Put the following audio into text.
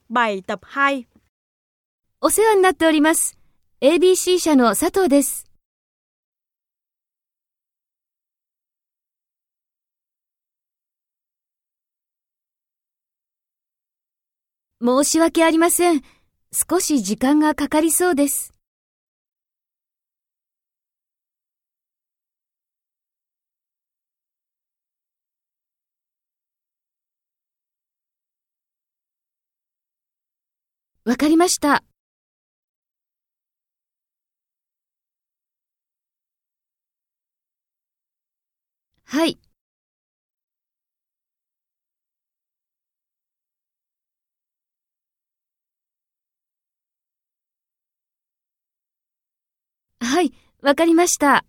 7 tập 2。 お世話になっております。ABC 社の佐藤です。申し訳ありません。少し時間がかかりそうです。わかりました。はい。はい、わかりました。